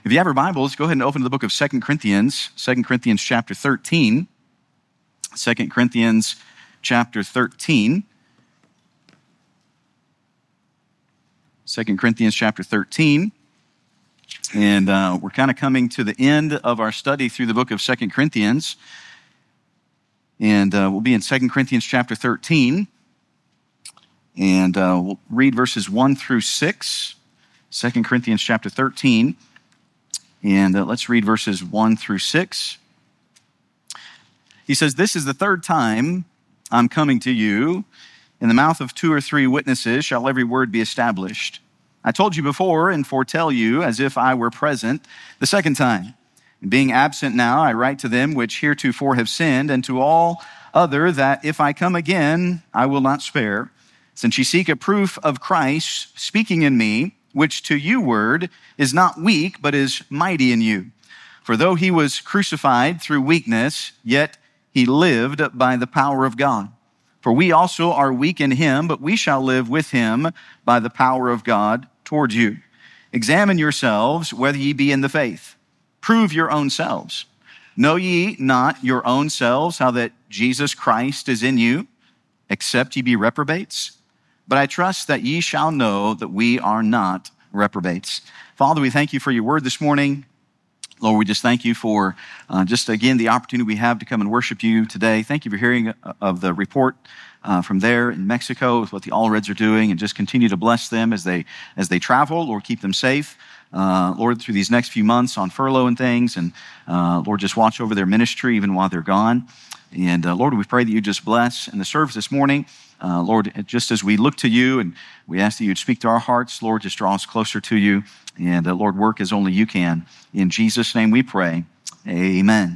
If you have your Bibles, go ahead and open to the book of 2 Corinthians, 2 Corinthians chapter 13. 2 Corinthians chapter 13. 2 Corinthians chapter 13. And we're kind of coming to the end of our study through the book of 2 Corinthians. And we'll be in 2 Corinthians chapter 13. And we'll read verses 1 through 6. 2 Corinthians chapter 13. And let's read verses 1 through 6. He says, "This is the third time I'm coming to you. In the mouth of 2 or 3 witnesses shall every word be established. I told you before and foretell you as if I were present the second time. And being absent now, I write to them which heretofore have sinned, and to all other that if I come again, I will not spare. Since ye seek a proof of Christ speaking in me, which to you word is not weak, but is mighty in you. For though he was crucified through weakness, yet he lived by the power of God. For we also are weak in him, but we shall live with him by the power of God towards you. Examine yourselves whether ye be in the faith. Prove your own selves. Know ye not your own selves how that Jesus Christ is in you, except ye be reprobates? But I trust that ye shall know that we are not reprobates." Father, we thank you for your word this morning. Lord, we just thank you for just again the opportunity we have to come and worship you today. Thank you for hearing of the report from there in Mexico with what the Allreds are doing, and just continue to bless them as they travel. Lord, keep them safe. Lord, through these next few months on furlough and things, and Lord, just watch over their ministry even while they're gone. And Lord, we pray that you just bless in the service this morning. Lord, just as we look to you and we ask that you'd speak to our hearts, Lord, just draw us closer to you. And Lord, work as only you can. In Jesus' name we pray, amen.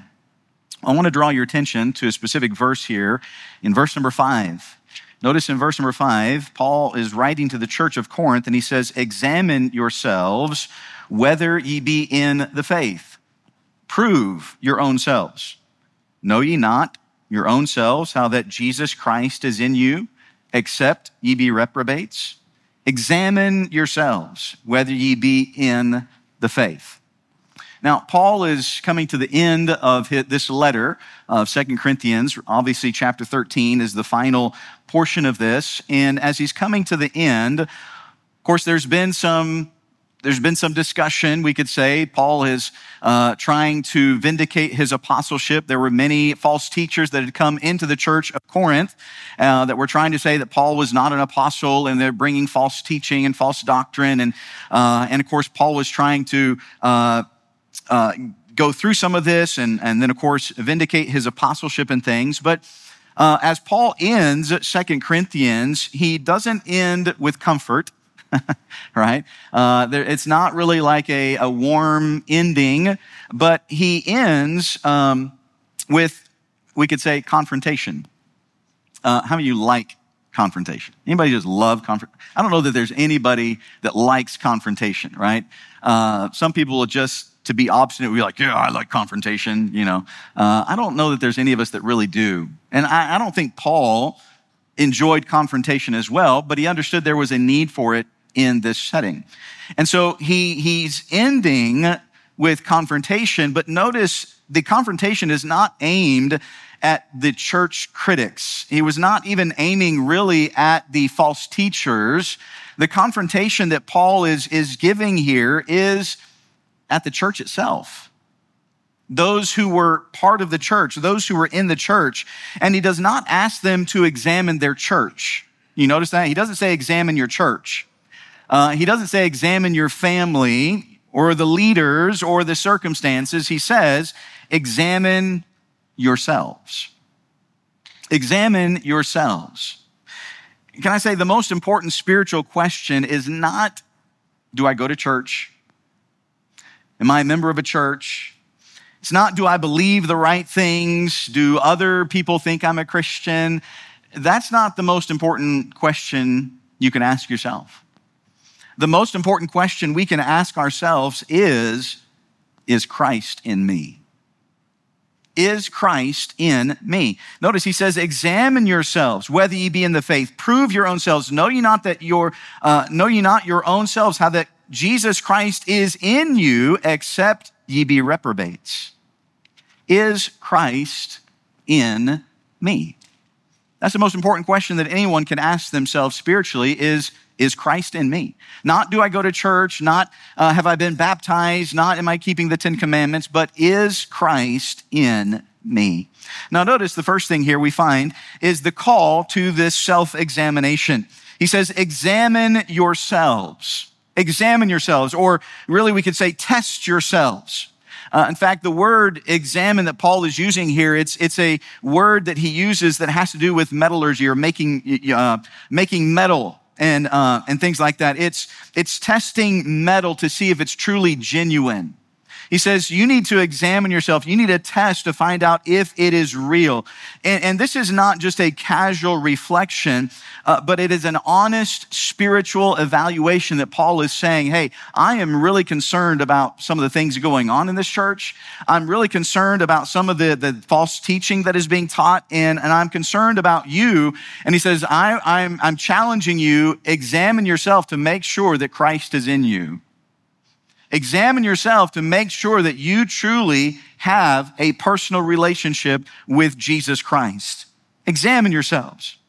I want to draw your attention to a specific verse here in verse number 5. Notice in verse number 5, Paul is writing to the church of Corinth, and he says, "Examine yourselves whether ye be in the faith. Prove your own selves. Know ye not your own selves how that Jesus Christ is in you, except ye be reprobates? Examine yourselves whether ye be in the faith." Now, Paul is coming to the end of this letter of 2 Corinthians. Obviously, chapter 13 is the final portion of this. And as he's coming to the end, of course, there's been some discussion, we could say. Paul is trying to vindicate his apostleship. There were many false teachers that had come into the church of Corinth that were trying to say that Paul was not an apostle, and they're bringing false teaching and false doctrine. And of course, Paul was trying to go through some of this and then, of course, vindicate his apostleship and things. But as Paul ends 2 Corinthians, he doesn't end with comfort. Right? It's not really like a warm ending, but he ends with, we could say, confrontation. How many of you like confrontation? Anybody just love confrontation? I don't know that there's anybody that likes confrontation, right? Some people will just, to be obstinate, will be like, yeah, I like confrontation, you know. I don't know that there's any of us that really do. And I don't think Paul enjoyed confrontation as well, but he understood there was a need for it in this setting. And so he's ending with confrontation, but notice the confrontation is not aimed at the church critics. He was not even aiming really at the false teachers. The confrontation that Paul is giving here is at the church itself. Those who were part of the church, those who were in the church, and he does not ask them to examine their church. You notice that? He doesn't say examine your church. He doesn't say examine your family or the leaders or the circumstances. He says examine yourselves. Examine yourselves. Can I say the most important spiritual question is not, do I go to church? Am I a member of a church? It's not, do I believe the right things? Do other people think I'm a Christian? That's not the most important question you can ask yourself. The most important question we can ask ourselves is Christ in me? Is Christ in me? Notice he says, examine yourselves, whether ye be in the faith. Prove your own selves. Know ye not your own selves how that Jesus Christ is in you, except ye be reprobates. Is Christ in me? That's the most important question that anyone can ask themselves spiritually is Christ in me? Not do I go to church, not have I been baptized, not am I keeping the 10 Commandments, but is Christ in me? Now notice the first thing here we find is the call to this self-examination. He says, examine yourselves. Examine yourselves, or really we could say test yourselves. In fact, the word examine that Paul is using here, it's a word that he uses that has to do with metallurgy or making metal and things like that. It's testing metal to see if it's truly genuine. He says, you need to examine yourself. You need a test to find out if it is real. And this is not just a casual reflection, but it is an honest spiritual evaluation that Paul is saying, hey, I am really concerned about some of the things going on in this church. I'm really concerned about some of the false teaching that is being taught, and I'm concerned about you. And he says, I'm challenging you, examine yourself to make sure that Christ is in you. Examine yourself to make sure that you truly have a personal relationship with Jesus Christ. Examine yourselves.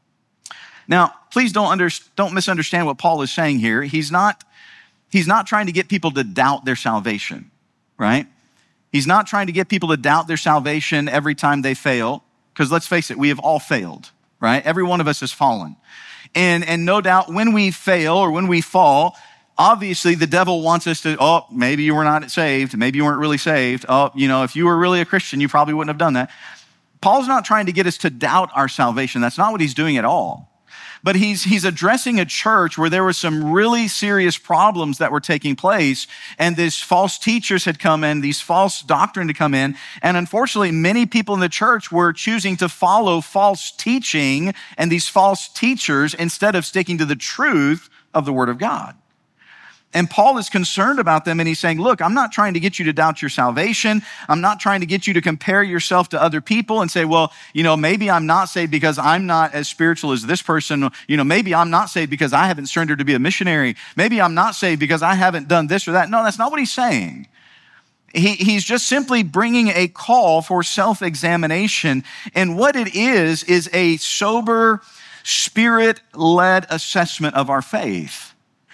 Now, please don't misunderstand what Paul is saying here. He's not trying to get people to doubt their salvation, right? He's not trying to get people to doubt their salvation every time they fail, because let's face it, we have all failed, right? Every one of us has fallen. And no doubt when we fail or when we fall, obviously, the devil wants us to, maybe you were not saved. Maybe you weren't really saved. If you were really a Christian, you probably wouldn't have done that. Paul's not trying to get us to doubt our salvation. That's not what he's doing at all. But he's addressing a church where there were some really serious problems that were taking place, and these false teachers had come in, these false doctrine had come in, and unfortunately, many people in the church were choosing to follow false teaching and these false teachers instead of sticking to the truth of the Word of God. And Paul is concerned about them, and he's saying, look, I'm not trying to get you to doubt your salvation. I'm not trying to get you to compare yourself to other people and say, well, maybe I'm not saved because I'm not as spiritual as this person. Maybe I'm not saved because I haven't surrendered to be a missionary. Maybe I'm not saved because I haven't done this or that. No, that's not what he's saying. He's just simply bringing a call for self-examination. And what it is a sober, spirit-led assessment of our faith.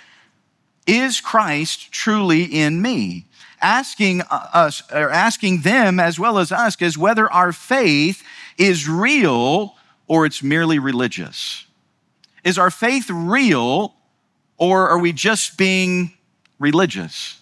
Is Christ truly in me? Asking them as well as us is whether our faith is real or it's merely religious. Is our faith real or are we just being religious?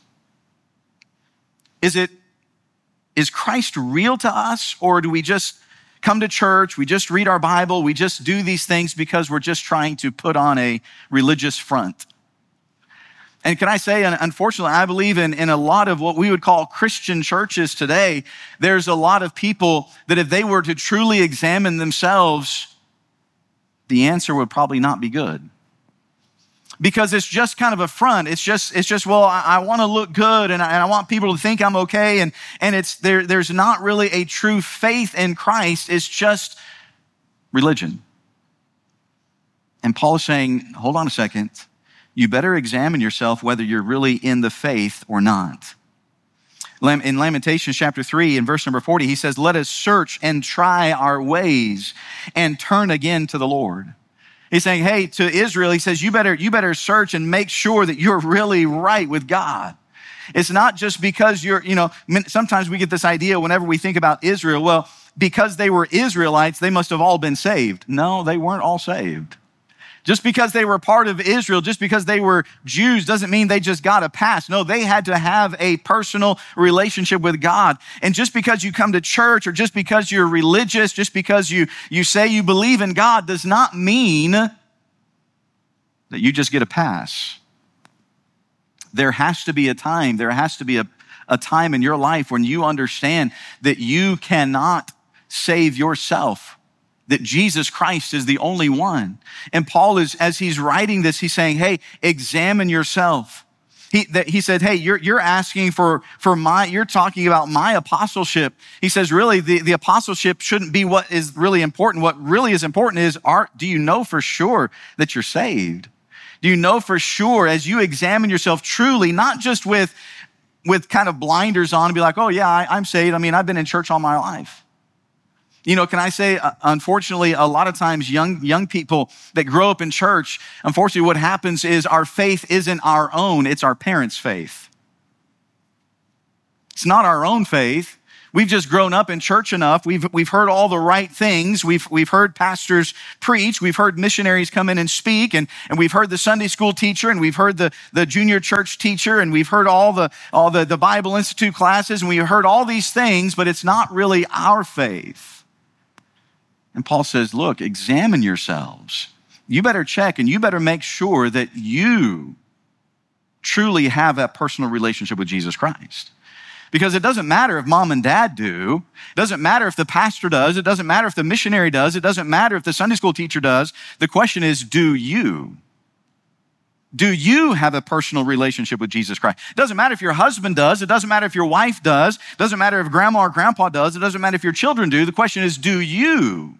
Is Christ real to us, or do we just come to church, we just read our Bible, we just do these things because we're just trying to put on a religious front? And can I say, unfortunately, I believe in a lot of what we would call Christian churches today, there's a lot of people that if they were to truly examine themselves, the answer would probably not be good. Because it's just kind of a front. It's just well, I want to look good and I want people to think I'm okay. And there's not really a true faith in Christ. It's just religion. And Paul is saying, hold on a second. You better examine yourself whether you're really in the faith or not. In Lamentations chapter 3, in verse number 40, he says, let us search and try our ways and turn again to the Lord. He's saying, hey, to Israel, he says, you better search and make sure that you're really right with God. It's not just because sometimes we get this idea whenever we think about Israel, well, because they were Israelites, they must have all been saved. No, they weren't all saved. Just because they were part of Israel, just because they were Jews doesn't mean they just got a pass. No, they had to have a personal relationship with God. And just because you come to church or just because you're religious, just because you say you believe in God does not mean that you just get a pass. There has to be a time, there has to be a time in your life when you understand that you cannot save yourself, that Jesus Christ is the only one. And Paul is, as he's writing this, he's saying, hey, examine yourself. He said, hey, you're asking you're talking about my apostleship. He says, really, the apostleship shouldn't be what is really important. What really is important is, do you know for sure that you're saved? Do you know for sure as you examine yourself truly, not just with kind of blinders on and be like, oh yeah, I'm saved. I mean, I've been in church all my life. You know, can I say, unfortunately, a lot of times young people that grow up in church, unfortunately what happens is our faith isn't our own, it's our parents' faith. It's not our own faith. We've just grown up in church enough. We've heard all the right things. We've heard pastors preach. We've heard missionaries come in and speak, and we've heard the Sunday school teacher, and we've heard the junior church teacher, and we've heard all the Bible Institute classes, and we've heard all these things, but it's not really our faith. And Paul says, look, examine yourselves. You better check, and you better make sure that you truly have that personal relationship with Jesus Christ. Because it doesn't matter if mom and dad do. It doesn't matter if the pastor does. It doesn't matter if the missionary does. It doesn't matter if the Sunday school teacher does. The question is, do you? Do you have a personal relationship with Jesus Christ? It doesn't matter if your husband does. It doesn't matter if your wife does. It doesn't matter if grandma or grandpa does. It doesn't matter if your children do. The question is, do you?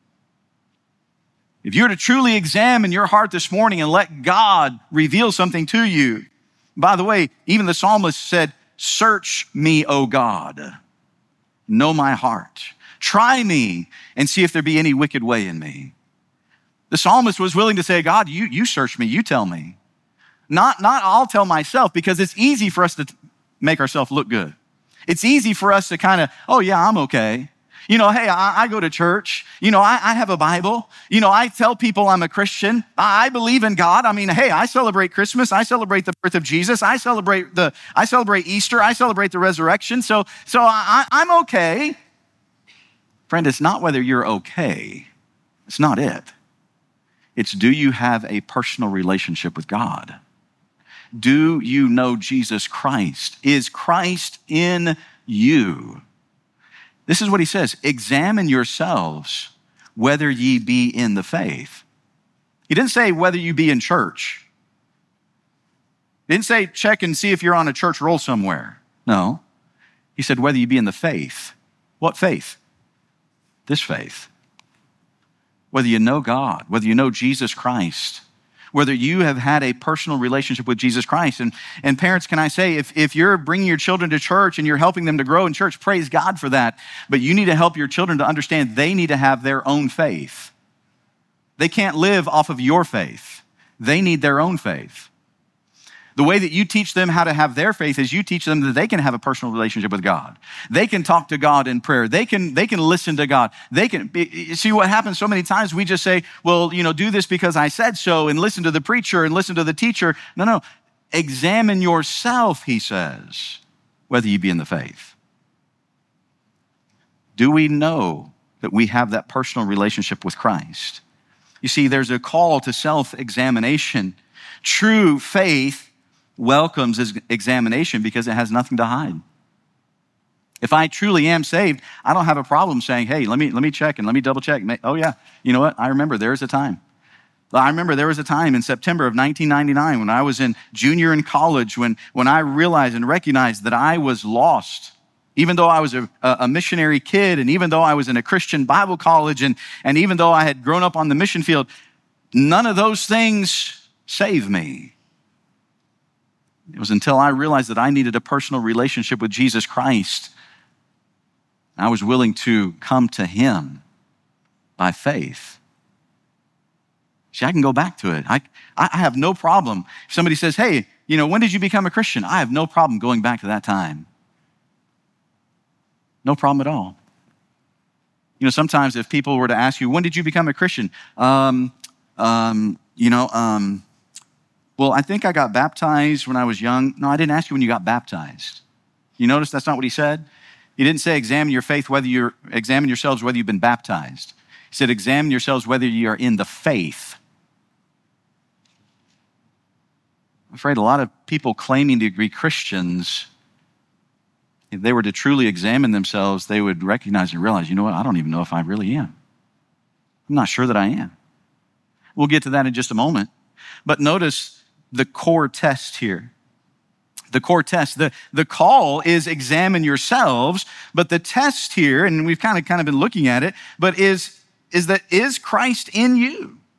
If you were to truly examine your heart this morning and let God reveal something to you, by the way, even the psalmist said, search me, O God, know my heart. Try me and see if there be any wicked way in me. The psalmist was willing to say, God, you search me, you tell me. Not I'll tell myself, because it's easy for us to make ourselves look good. It's easy for us to kind of, oh yeah, I'm okay. You know, hey, I go to church. You know, I have a Bible. You know, I tell people I'm a Christian. I believe in God. I mean, hey, I celebrate Christmas. I celebrate the birth of Jesus. I celebrate Easter. I celebrate the resurrection. So I'm okay. Friend, it's not whether you're okay. It's not it. It's, do you have a personal relationship with God? Do you know Jesus Christ? Is Christ in you? This is what he says, examine yourselves whether ye be in the faith. He didn't say whether you be in church. He didn't say check and see if you're on a church roll somewhere. No. He said whether you be in the faith. What faith? This faith. Whether you know God, whether you know Jesus Christ, whether you have had a personal relationship with Jesus Christ. And parents, can I say, if you're bringing your children to church and you're helping them to grow in church, praise God for that. But you need to help your children to understand they need to have their own faith. They can't live off of your faith. They need their own faith. The way that you teach them how to have their faith is you teach them that they can have a personal relationship with God. They can talk to God in prayer. They can listen to God. See what happens so many times, we just say, well, you know, do this because I said so, and listen to the preacher and listen to the teacher. No. Examine yourself, he says, whether you be in the faith. Do we know that we have that personal relationship with Christ? You see, there's a call to self-examination. True faith welcomes his examination because it has nothing to hide. If I truly am saved, I don't have a problem saying, hey, let me check and let me double check. Oh yeah, you know what? I remember there was a time in September of 1999 when I was in junior in college when I realized and recognized that I was lost. Even though I was a missionary kid, and even though I was in a Christian Bible college, and even though I had grown up on the mission field, none of those things saved me. It was until I realized that I needed a personal relationship with Jesus Christ. I was willing to come to him by faith. See, I can go back to it. I have no problem. If somebody says, hey, you know, when did you become a Christian? I have no problem going back to that time. No problem at all. You know, sometimes if people were to ask you, when did you become a Christian? Well, I think I got baptized when I was young. No, I didn't ask you when you got baptized. You notice that's not what he said? He didn't say examine yourselves whether you've been baptized. He said examine yourselves whether you are in the faith. I'm afraid a lot of people claiming to be Christians, if they were to truly examine themselves, they would recognize and realize, you know what, I don't even know if I really am. I'm not sure that I am. We'll get to that in just a moment. But notice the core test here. The core test. The call is examine yourselves, but the test here, and we've kind of been looking at it, but is Christ in you?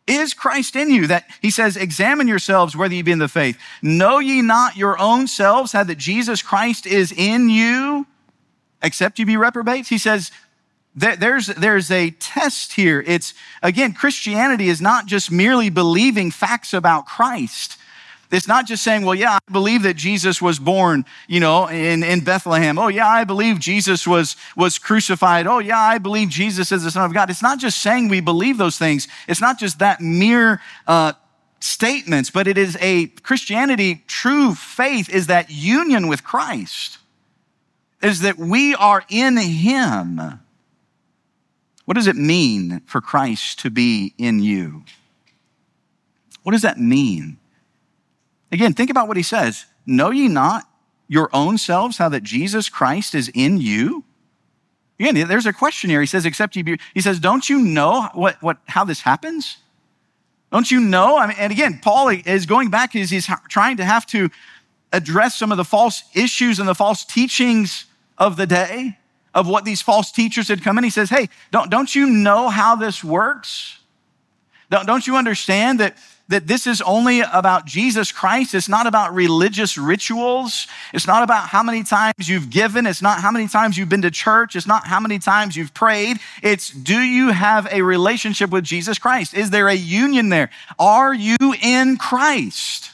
Is Christ in you? That he says, examine yourselves whether you be in the faith. Know ye not your own selves how that Jesus Christ is in you, except you be reprobates? He says, there's a test here. It's, again, Christianity is not just merely believing facts about Christ. It's not just saying, well, yeah, I believe that Jesus was born, in Bethlehem. Oh, yeah, I believe Jesus was crucified. Oh, yeah, I believe Jesus is the Son of God. It's not just saying we believe those things. It's not just that mere statements, but it is Christianity, true faith is that union with Christ, is that we are in him. What does it mean for Christ to be in you? What does that mean? Again, think about what he says. Know ye not your own selves how that Jesus Christ is in you? Again, there's a question here. He says, except you be, he says, don't you know how this happens? Don't you know? And again, Paul is going back, he's trying to have to address some of the false issues and the false teachings of the day, of what these false teachers had come in. He says, hey, don't you know how this works? Don't you understand that this is only about Jesus Christ? It's not about religious rituals. It's not about how many times you've given. It's not how many times you've been to church. It's not how many times you've prayed. It's, do you have a relationship with Jesus Christ? Is there a union there? Are you in Christ?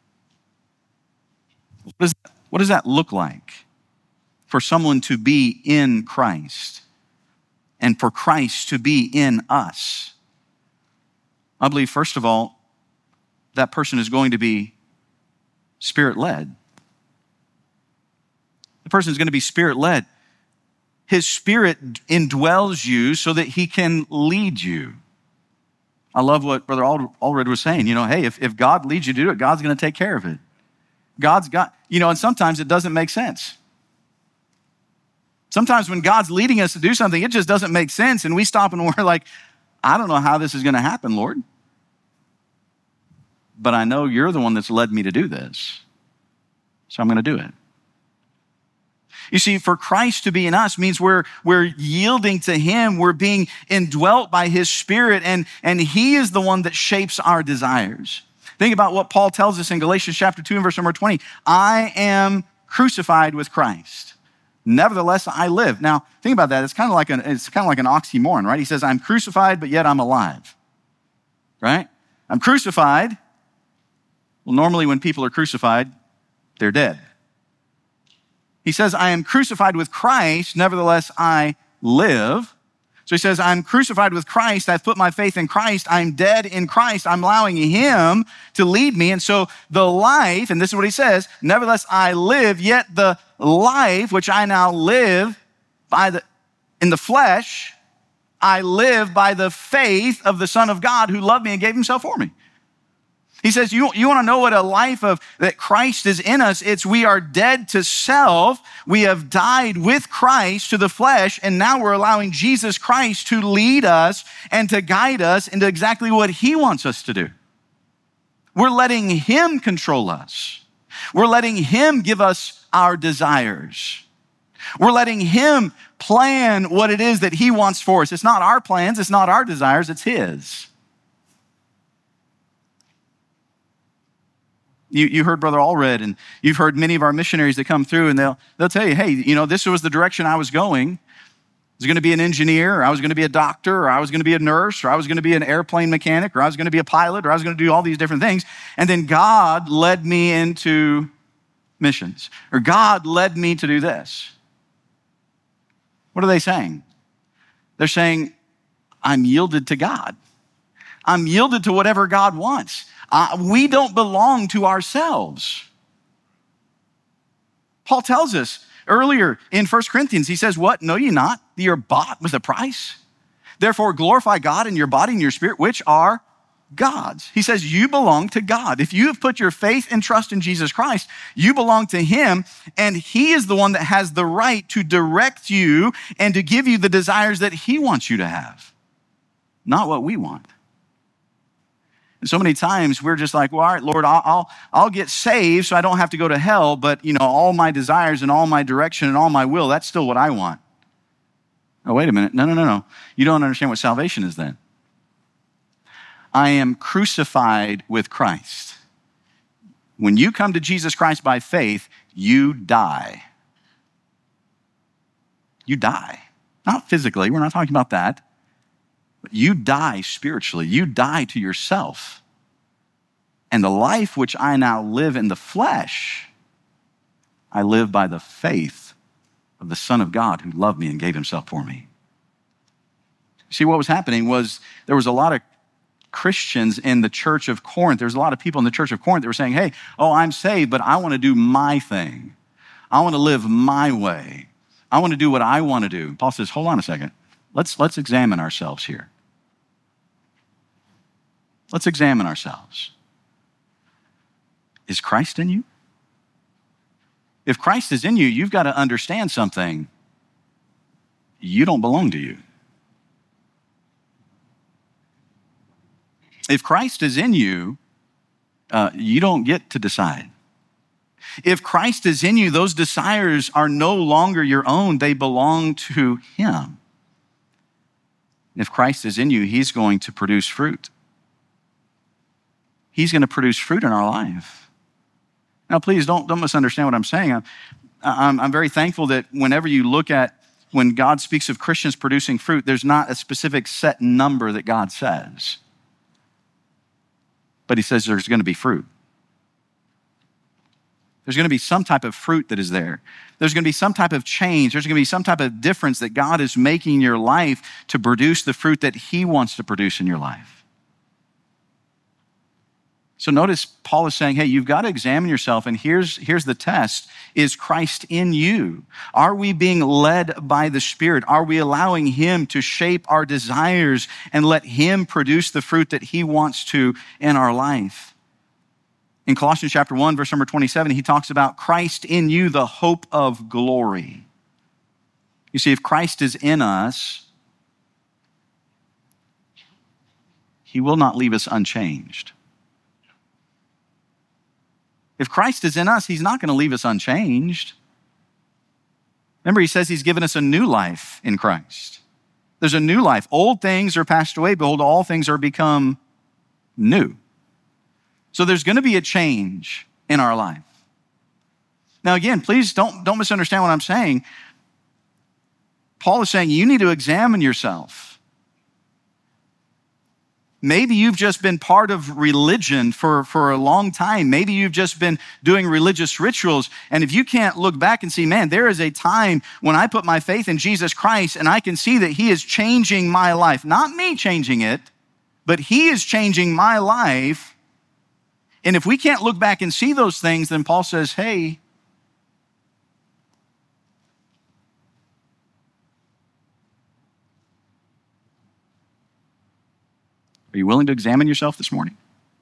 What does that look like for someone to be in Christ and for Christ to be in us? I believe, first of all, that person is going to be Spirit-led. The person is going to be Spirit-led. His Spirit indwells you so that he can lead you. I love what Brother Allred was saying. Hey, if God leads you to do it, God's going to take care of it. God's got, and sometimes it doesn't make sense. Sometimes when God's leading us to do something, it just doesn't make sense. And we stop and we're like, I don't know how this is going to happen, Lord. But I know you're the one that's led me to do this. So I'm going to do it. You see, for Christ to be in us means we're yielding to him. We're being indwelt by his Spirit, and he is the one that shapes our desires. Think about what Paul tells us in Galatians chapter 2 and verse number 20. I am crucified with Christ. Nevertheless, I live. Now, think about that. It's kind of like an oxymoron, right? He says, I'm crucified, but yet I'm alive, right? I'm crucified. Well, normally when people are crucified, they're dead. He says, I am crucified with Christ, nevertheless I live. So he says, I'm crucified with Christ. I've put my faith in Christ. I'm dead in Christ. I'm allowing him to lead me. And so the life, and this is what he says, nevertheless I live, yet the life which I now live in the flesh, I live by the faith of the Son of God who loved me and gave himself for me. He says, you want to know what a life of that Christ is in us? It's we are dead to self. We have died with Christ to the flesh, and now we're allowing Jesus Christ to lead us and to guide us into exactly what he wants us to do. We're letting him control us. We're letting him give us our desires. We're letting him plan what it is that he wants for us. It's not our plans. It's not our desires. It's his. You heard Brother Allred, and you've heard many of our missionaries that come through, and they'll tell you, hey, this was the direction I was going. I was going to be an engineer, or I was going to be a doctor, or I was going to be a nurse, or I was going to be an airplane mechanic, or I was going to be a pilot, or I was going to do all these different things. And then God led me into missions, or God led me to do this. What are they saying? They're saying, I'm yielded to God. I'm yielded to whatever God wants. We don't belong to ourselves. Paul tells us earlier in 1 Corinthians, he says, what? Know ye not that you're bought with a price? Therefore glorify God in your body and your spirit, which are God's. He says you belong to God. If you have put your faith and trust in Jesus Christ, you belong to him, and he is the one that has the right to direct you and to give you the desires that he wants you to have, not what we want. And so many times we're just like, well, all right, Lord, I'll get saved so I don't have to go to hell, but all my desires and all my direction and all my will, that's still what I want. Oh, wait a minute. No. You don't understand what salvation is then. I am crucified with Christ. When you come to Jesus Christ by faith, you die. You die. Not physically, we're not talking about that. But you die spiritually. You die to yourself. And the life which I now live in the flesh, I live by the faith of the Son of God who loved me and gave himself for me. See, what was happening was there was a lot of Christians in the church of Corinth. There's a lot of people in the church of Corinth that were saying, hey, I'm saved, but I want to do my thing. I want to live my way. I want to do what I want to do. Paul says, hold on a second. Let's examine ourselves here. Let's examine ourselves. Is Christ in you? If Christ is in you, you've got to understand something. You don't belong to you. If Christ is in you, you don't get to decide. If Christ is in you, those desires are no longer your own. They belong to him. If Christ is in you, he's going to produce fruit. He's going to produce fruit in our life. Now, please don't misunderstand what I'm saying. I'm very thankful that whenever you look at when God speaks of Christians producing fruit, there's not a specific set number that God says. But he says there's going to be fruit. There's going to be some type of fruit that is there. There's going to be some type of change. There's going to be some type of difference that God is making in your life to produce the fruit that he wants to produce in your life. So notice Paul is saying, hey, you've got to examine yourself, and here's the test. Is Christ in you? Are we being led by the Spirit? Are we allowing him to shape our desires and let him produce the fruit that he wants to in our life? In Colossians chapter 1, verse number 27, he talks about Christ in you, the hope of glory. You see, if Christ is in us, he will not leave us unchanged. If Christ is in us, he's not going to leave us unchanged. Remember, he says he's given us a new life in Christ. There's a new life. Old things are passed away. Behold, all things are become new. So there's going to be a change in our life. Now, again, please don't misunderstand what I'm saying. Paul is saying you need to examine yourself. Maybe you've just been part of religion for a long time. Maybe you've just been doing religious rituals. And if you can't look back and see, man, there is a time when I put my faith in Jesus Christ and I can see that he is changing my life. Not me changing it, but he is changing my life. And if we can't look back and see those things, then Paul says, hey, are you willing to examine yourself this morning?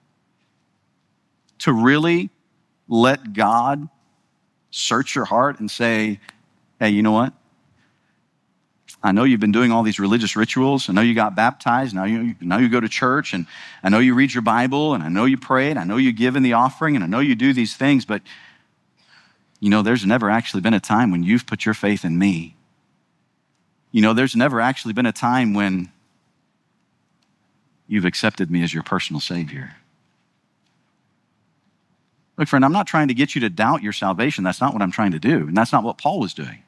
To really let God search your heart and say, hey, you know what? I know you've been doing all these religious rituals. I know you got baptized. Now you go to church, and I know you read your Bible, and I know you pray, and I know you give in the offering, and I know you do these things, but there's never actually been a time when you've put your faith in me. There's never actually been a time when you've accepted me as your personal Savior. Look, friend, I'm not trying to get you to doubt your salvation. That's not what I'm trying to do, and that's not what Paul was doing.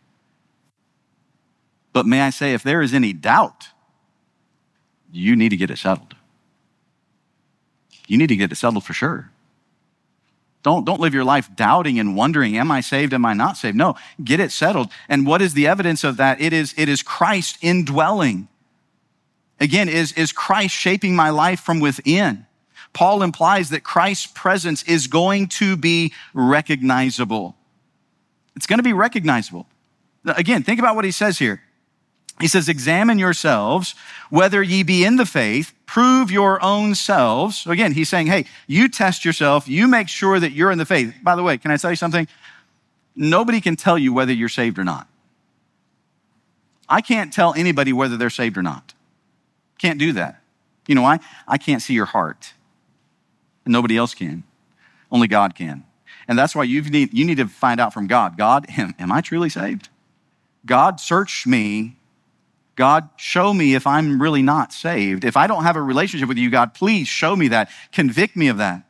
But may I say, if there is any doubt, you need to get it settled. You need to get it settled for sure. Don't live your life doubting and wondering, am I saved, am I not saved? No, get it settled. And what is the evidence of that? It is Christ indwelling. Again, is Christ shaping my life from within? Paul implies that Christ's presence is going to be recognizable. It's going to be recognizable. Again, think about what he says here. He says, examine yourselves, whether ye be in the faith, prove your own selves. So again, he's saying, hey, you test yourself, you make sure that you're in the faith. By the way, can I tell you something? Nobody can tell you whether you're saved or not. I can't tell anybody whether they're saved or not. Can't do that. You know why? I can't see your heart. And nobody else can. Only God can. And that's why you need to find out from God. God, am I truly saved? God, search me God, show me if I'm really not saved. If I don't have a relationship with you, God, please show me that. Convict me of that.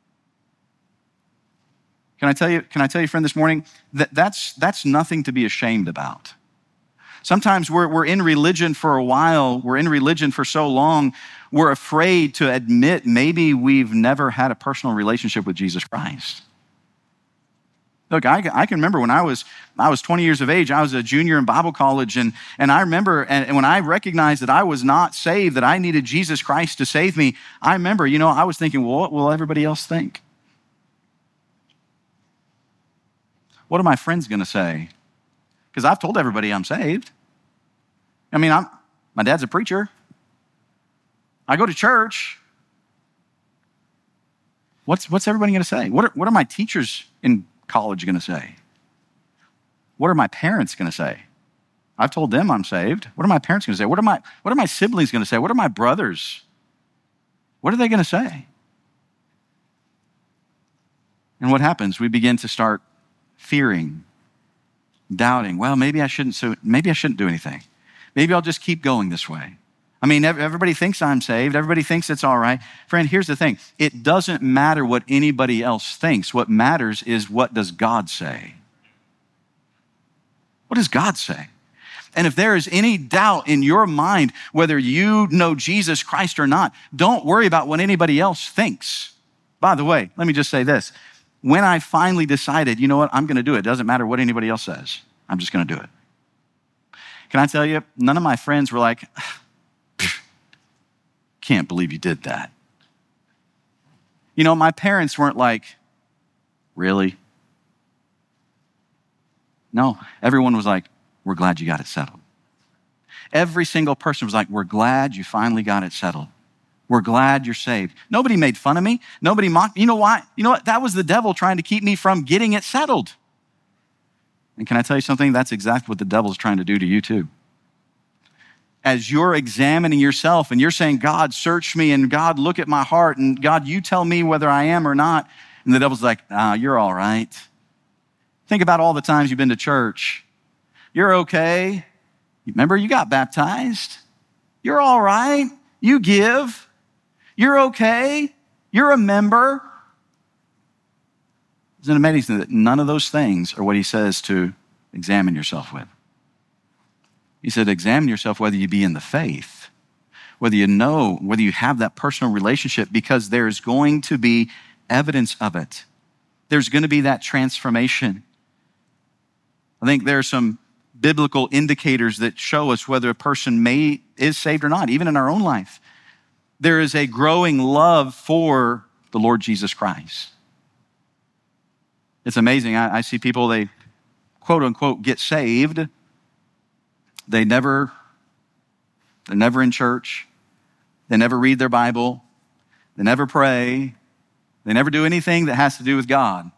Can I tell you, friend, this morning, that's nothing to be ashamed about. Sometimes we're in religion for a while, we're in religion for so long, we're afraid to admit maybe we've never had a personal relationship with Jesus Christ. Look, I can remember when I was 20 years of age, I was a junior in Bible college, and I remember, and when I recognized that I was not saved, that I needed Jesus Christ to save me, I remember, I was thinking, well, what will everybody else think? What are my friends going to say? Because I've told everybody I'm saved. I mean, my dad's a preacher. I go to church. What's everybody going to say? What are my teachers in college going to say? What are my parents going to say? I've told them I'm saved. What are my parents going to say? What are my siblings going to say? What are my brothers? What are they going to say? And what happens? We begin to start fearing, doubting. Well, maybe I shouldn't do anything. Maybe I'll just keep going this way. I mean, everybody thinks I'm saved. Everybody thinks it's all right. Friend, here's the thing. It doesn't matter what anybody else thinks. What matters is, what does God say? What does God say? And if there is any doubt in your mind whether you know Jesus Christ or not, don't worry about what anybody else thinks. By the way, let me just say this. When I finally decided, you know what, I'm going to do it. It doesn't matter what anybody else says. I'm just going to do it. Can I tell you, none of my friends were like, can't believe you did that. My parents weren't like, really? No, everyone was like, we're glad you got it settled. Every single person was like, we're glad you finally got it settled. We're glad you're saved. Nobody made fun of me. Nobody mocked me. You know why? You know what? That was the devil trying to keep me from getting it settled. And can I tell you something? That's exactly what the devil's trying to do to you too. As you're examining yourself and you're saying, God, search me, and God, look at my heart, and God, you tell me whether I am or not. And the devil's like, you're all right. Think about all the times you've been to church. You're okay. Remember, you got baptized. You're all right. You give. You're okay. You're a member. Isn't it amazing that none of those things are what he says to examine yourself with? He said, examine yourself whether you be in the faith, whether you have that personal relationship, because there's going to be evidence of it. There's going to be that transformation. I think there are some biblical indicators that show us whether a person is saved or not, even in our own life. There is a growing love for the Lord Jesus Christ. It's amazing. I see people, they quote unquote get saved. They're never in church. They never read their Bible. They never pray. They never do anything that has to do with God.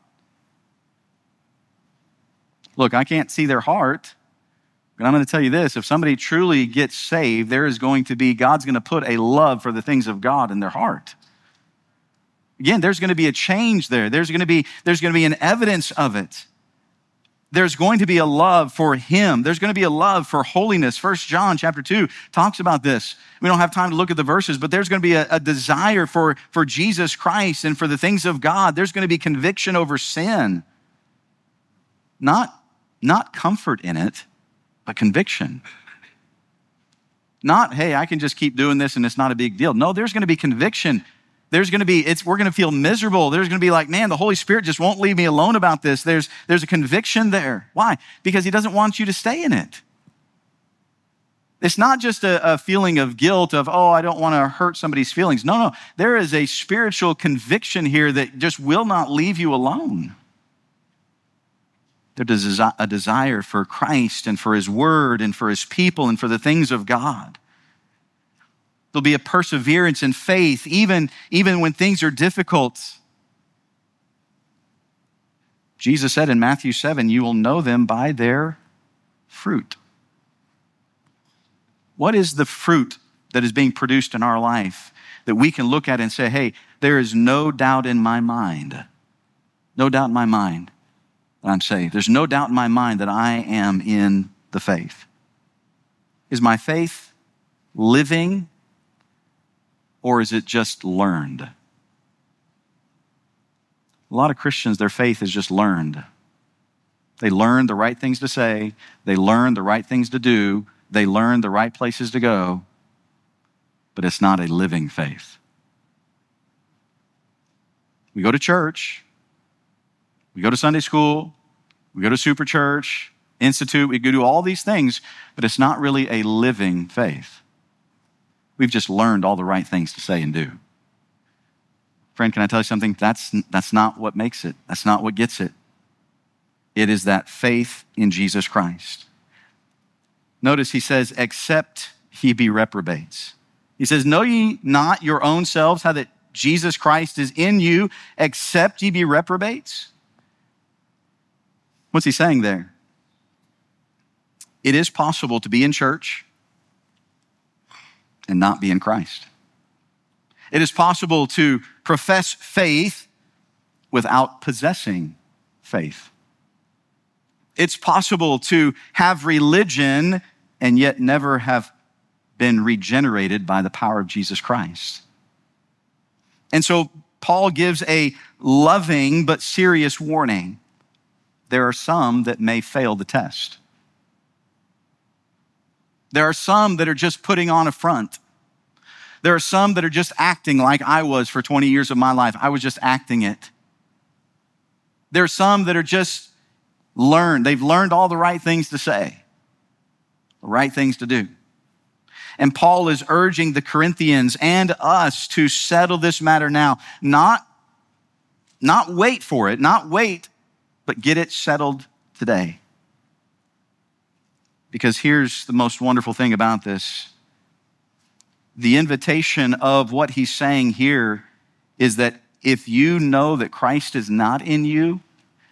Look, I can't see their heart, but I'm going to tell you this. If somebody truly gets saved, God's going to put a love for the things of God in their heart. Again, there's going to be a change there. There's going to be an evidence of it. There's going to be a love for him. There's going to be a love for holiness. 1 John chapter 2 talks about this. We don't have time to look at the verses, but there's going to be a desire for Jesus Christ and for the things of God. There's going to be conviction over sin. Not comfort in it, but conviction. Not, hey, I can just keep doing this and it's not a big deal. No, there's going to be conviction. We're going to feel miserable. There's going to be like, man, the Holy Spirit just won't leave me alone about this. There's a conviction there. Why? Because he doesn't want you to stay in it. It's not just a feeling of guilt of, I don't want to hurt somebody's feelings. No. There is a spiritual conviction here that just will not leave you alone. There's a desire for Christ and for his word and for his people and for the things of God. There'll be a perseverance in faith, even when things are difficult. Jesus said in Matthew 7, you will know them by their fruit. What is the fruit that is being produced in our life that we can look at and say, hey, there is no doubt in my mind. No doubt in my mind that I'm saved. There's no doubt in my mind that I am in the faith. Is my faith living, or is it just learned? A lot of Christians, their faith is just learned. They learn the right things to say. They learn the right things to do. They learn the right places to go. But it's not a living faith. We go to church. We go to Sunday school. We go to super church, institute. We go do all these things, but it's not really a living faith. We've just learned all the right things to say and do. Friend, can I tell you something? That's not what makes it. That's not what gets it. It is that faith in Jesus Christ. Notice he says, except ye be reprobates. He says, know ye not your own selves how that Jesus Christ is in you, except ye be reprobates? What's he saying there? It is possible to be in church and not be in Christ. It is possible to profess faith without possessing faith. It's possible to have religion and yet never have been regenerated by the power of Jesus Christ. And so Paul gives a loving but serious warning. There are some that may fail the test. There are some that are just putting on a front. There are some that are just acting like I was for 20 years of my life. I was just acting it. There are some that are just they've learned all the right things to say, the right things to do. And Paul is urging the Corinthians and us to settle this matter now. Not wait for it, but get it settled today. Because here's the most wonderful thing about this. The invitation of what he's saying here is that if you know that Christ is not in you,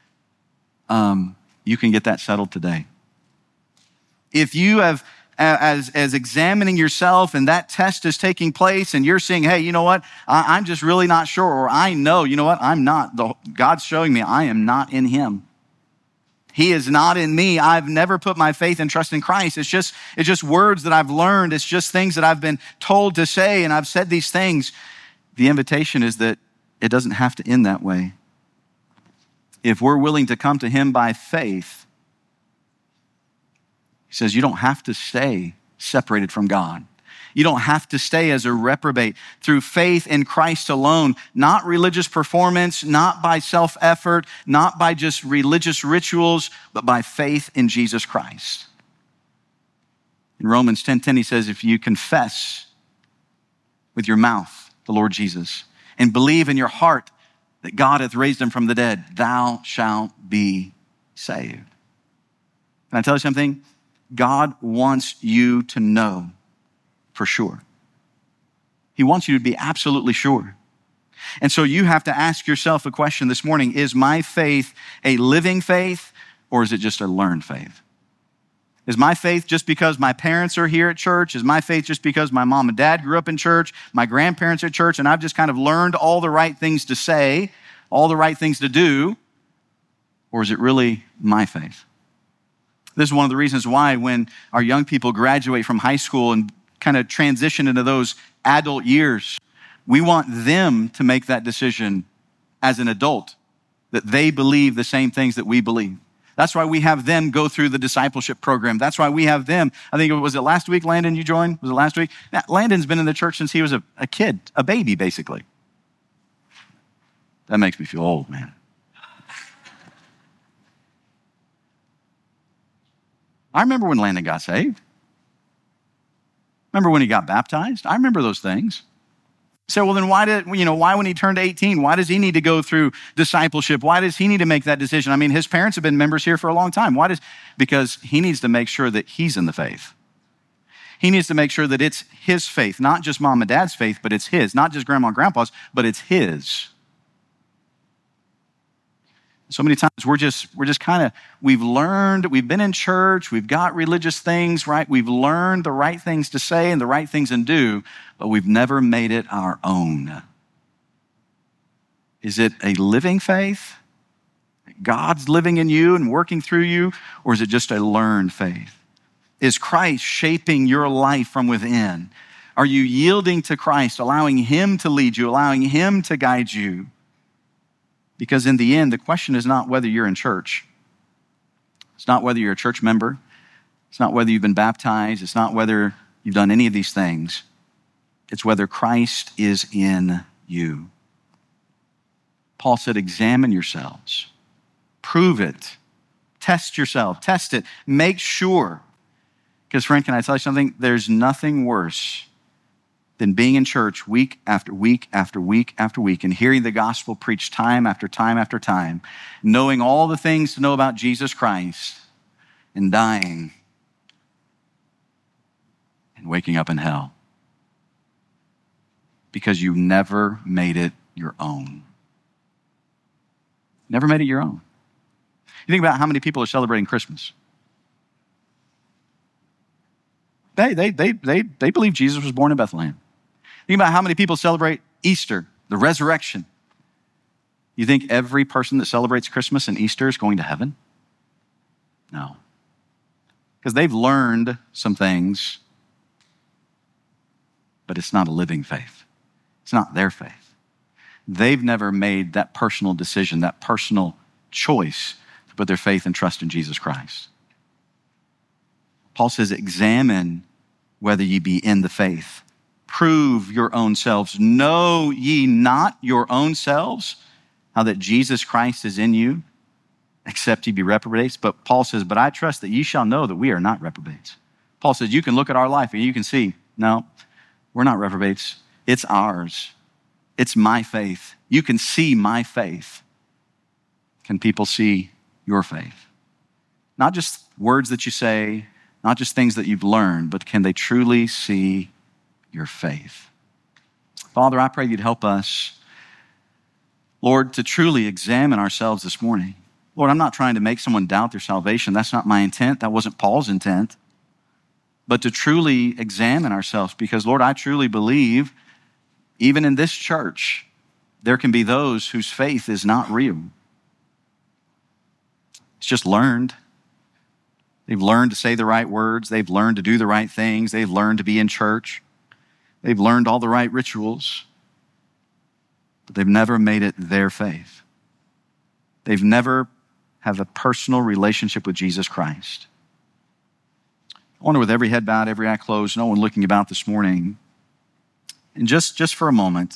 you can get that settled today. If you have, as examining yourself and that test is taking place and you're saying, hey, you know what? I'm just really not sure. Or I know, you know what? I'm not. God's showing me I am not in him. He is not in me. I've never put my faith and trust in Christ. It's just words that I've learned. It's just things that I've been told to say, and I've said these things. The invitation is that it doesn't have to end that way. If we're willing to come to him by faith, he says you don't have to stay separated from God. You don't have to stay as a reprobate. Through faith in Christ alone, not religious performance, not by self-effort, not by just religious rituals, but by faith in Jesus Christ. In Romans 10:10, he says, if you confess with your mouth the Lord Jesus and believe in your heart that God hath raised him from the dead, thou shalt be saved. Can I tell you something? God wants you to know for sure. He wants you to be absolutely sure. And so you have to ask yourself a question this morning. Is my faith a living faith, or is it just a learned faith? Is my faith just because my parents are here at church? Is my faith just because my mom and dad grew up in church, my grandparents are at church, and I've just kind of learned all the right things to say, all the right things to do? Or is it really my faith? This is one of the reasons why when our young people graduate from high school and kind of transition into those adult years, we want them to make that decision as an adult, that they believe the same things that we believe. That's why we have them go through the discipleship program. That's why we have them. I think was it last week, Landon, you joined? Was it last week? Now, Landon's been in the church since he was a kid, a baby, basically. That makes me feel old, man. I remember when Landon got saved. Remember when he got baptized? I remember those things. So, well, then why when he turned 18, why does he need to go through discipleship? Why does he need to make that decision? I mean, his parents have been members here for a long time. Because he needs to make sure that he's in the faith. He needs to make sure that it's his faith, not just mom and dad's faith, but it's his. Not just grandma and grandpa's, but it's his. So many times we've learned, we've been in church, we've got religious things, right? We've learned the right things to say and the right things to do, but we've never made it our own. Is it a living faith? God's living in you and working through you, or is it just a learned faith? Is Christ shaping your life from within? Are you yielding to Christ, allowing him to lead you, allowing him to guide you? Because in the end, the question is not whether you're in church. It's not whether you're a church member. It's not whether you've been baptized. It's not whether you've done any of these things. It's whether Christ is in you. Paul said, examine yourselves. Prove it. Test yourself. Test it. Make sure. Because friend, can I tell you something? There's nothing worse than being in church week after week after week after week and hearing the gospel preached time after time after time, knowing all the things to know about Jesus Christ and dying and waking up in hell because you never made it your own. Never made it your own. You think about how many people are celebrating Christmas. They believe Jesus was born in Bethlehem. Think about how many people celebrate Easter, the resurrection. You think every person that celebrates Christmas and Easter is going to heaven? No. Because they've learned some things, but it's not a living faith. It's not their faith. They've never made that personal decision, that personal choice to put their faith and trust in Jesus Christ. Paul says, examine whether ye be in the faith. Prove your own selves. Know ye not your own selves how that Jesus Christ is in you, except ye be reprobates. But Paul says, but I trust that ye shall know that we are not reprobates. Paul says, you can look at our life and you can see, no, we're not reprobates. It's ours. It's my faith. You can see my faith. Can people see your faith? Not just words that you say, not just things that you've learned, but can they truly see your faith? Father, I pray you'd help us, Lord, to truly examine ourselves this morning. Lord, I'm not trying to make someone doubt their salvation. That's not my intent. That wasn't Paul's intent. But to truly examine ourselves, because, Lord, I truly believe, even in this church, there can be those whose faith is not real. It's just learned. They've learned to say the right words. They've learned to do the right things. They've learned to be in church. They've learned all the right rituals, but they've never made it their faith. They've never have a personal relationship with Jesus Christ. I wonder, with every head bowed, every eye closed, no one looking about this morning, and just for a moment,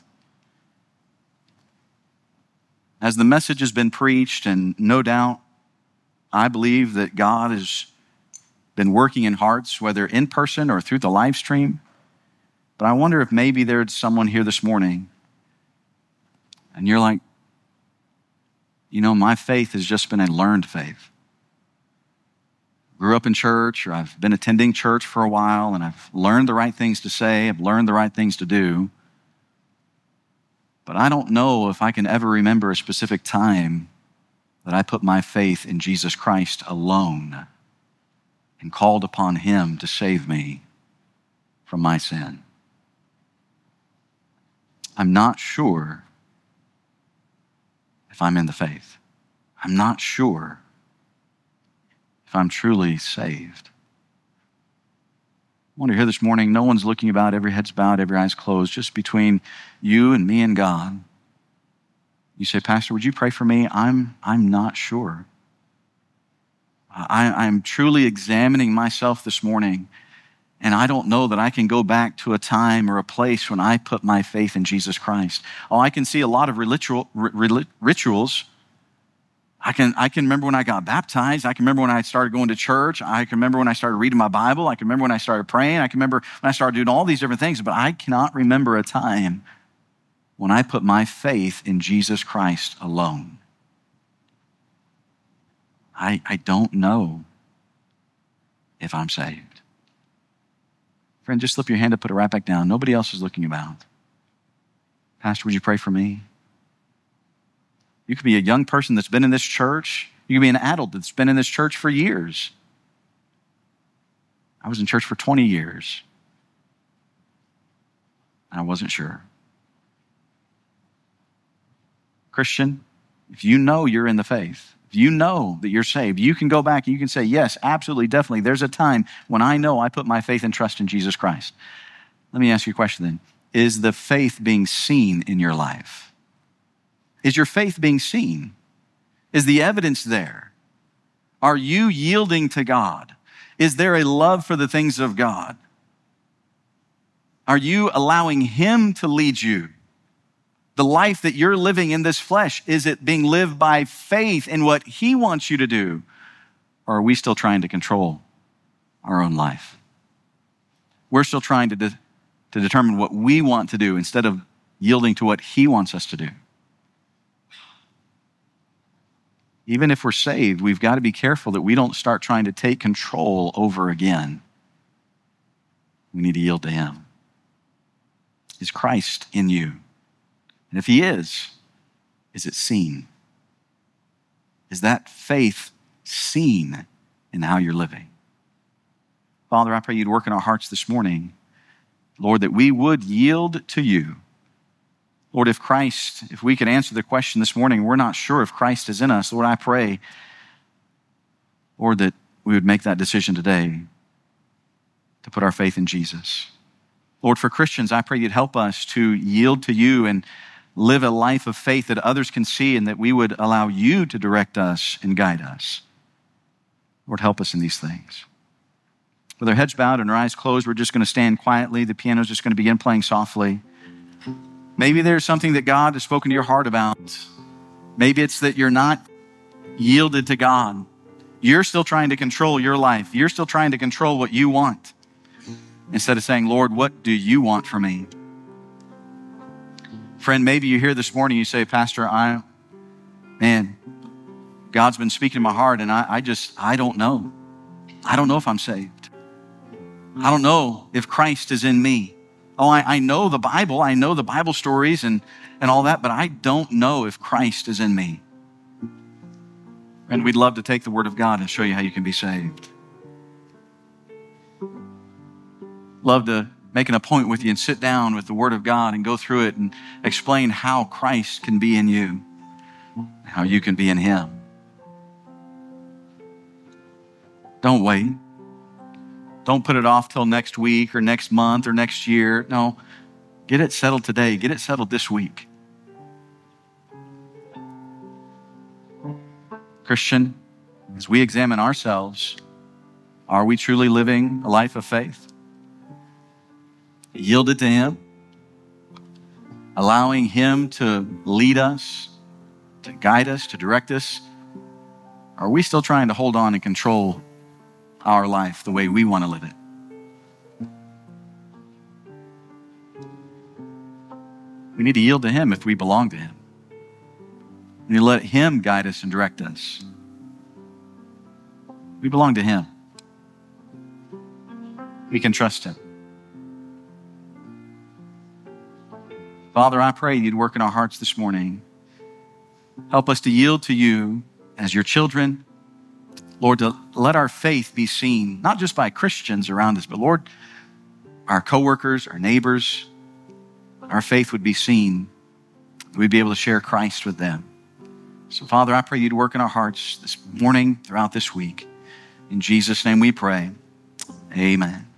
as the message has been preached, and no doubt, I believe that God has been working in hearts, whether in person or through the live stream. But I wonder if maybe there's someone here this morning and you're like, my faith has just been a learned faith. Grew up in church, or I've been attending church for a while, and I've learned the right things to say, I've learned the right things to do. But I don't know if I can ever remember a specific time that I put my faith in Jesus Christ alone and called upon him to save me from my sin. I'm not sure if I'm in the faith. I'm not sure if I'm truly saved. I wonder here this morning, no one's looking about, every head's bowed, every eye's closed, just between you and me and God. You say, Pastor, would you pray for me? I'm not sure. I'm truly examining myself this morning, and I don't know that I can go back to a time or a place when I put my faith in Jesus Christ. Oh, I can see a lot of rituals. I can remember when I got baptized. I can remember when I started going to church. I can remember when I started reading my Bible. I can remember when I started praying. I can remember when I started doing all these different things, but I cannot remember a time when I put my faith in Jesus Christ alone. I don't know if I'm saved. Friend, just slip your hand up, put it right back down. Nobody else is looking about. Pastor, would you pray for me? You could be a young person that's been in this church. You could be an adult that's been in this church for years. I was in church for 20 years. And I wasn't sure. Christian, if you know you're in the faith, If you know that you're saved, you can go back and you can say, yes, absolutely, definitely. There's a time when I know I put my faith and trust in Jesus Christ. Let me ask you a question then. Is the faith being seen in your life? Is your faith being seen? Is the evidence there? Are you yielding to God? Is there a love for the things of God? Are you allowing Him to lead you? The life that you're living in this flesh, is it being lived by faith in what He wants you to do? Or are we still trying to control our own life? We're still trying to determine what we want to do instead of yielding to what He wants us to do. Even if we're saved, we've got to be careful that we don't start trying to take control over again. We need to yield to Him. Is Christ in you? And if He is it seen? Is that faith seen in how you're living? Father, I pray You'd work in our hearts this morning, Lord, that we would yield to You. Lord, if we could answer the question this morning, we're not sure if Christ is in us. Lord, I pray, Lord, that we would make that decision today to put our faith in Jesus. Lord, for Christians, I pray You'd help us to yield to You and live a life of faith that others can see, and that we would allow You to direct us and guide us. Lord, help us in these things. With our heads bowed and our eyes closed, we're just going to stand quietly. The piano's just going to begin playing softly. Maybe there's something that God has spoken to your heart about. Maybe it's that you're not yielded to God. You're still trying to control your life. You're still trying to control what you want, instead of saying, Lord, what do You want from me? Friend, maybe you're here this morning, you say, Pastor, God's been speaking to my heart, and I don't know. I don't know if I'm saved. I don't know if Christ is in me. Oh, I know the Bible. I know the Bible stories and all that, but I don't know if Christ is in me. And we'd love to take the Word of God and show you how you can be saved. Love to make an appointment with you and sit down with the Word of God and go through it and explain how Christ can be in you, how you can be in Him. Don't wait. Don't put it off till next week or next month or next year. No, get it settled today. Get it settled this week. Christian, as we examine ourselves, are we truly living a life of faith? Yielded to Him? Allowing Him to lead us, to guide us, to direct us? Are we still trying to hold on and control our life the way we want to live it? We need to yield to Him if we belong to Him. We need to let Him guide us and direct us. We belong to Him. We can trust Him. Father, I pray You'd work in our hearts this morning. Help us to yield to You as Your children. Lord, to let our faith be seen, not just by Christians around us, but Lord, our coworkers, our neighbors, our faith would be seen. We'd be able to share Christ with them. So Father, I pray You'd work in our hearts this morning, throughout this week. In Jesus' name we pray. Amen.